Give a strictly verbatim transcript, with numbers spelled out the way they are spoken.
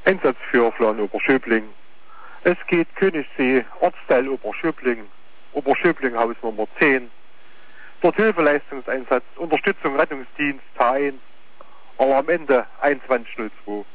Einsatzführerplan Oberschöbling. Es geht Königssee, Ortsteil Oberschöbling, Oberschöbling Haus Nummer zehn. Dort Hilfeleistungseinsatz, Unterstützung, Rettungsdienst, H eins, aber am Ende einundzwanzig null zwei.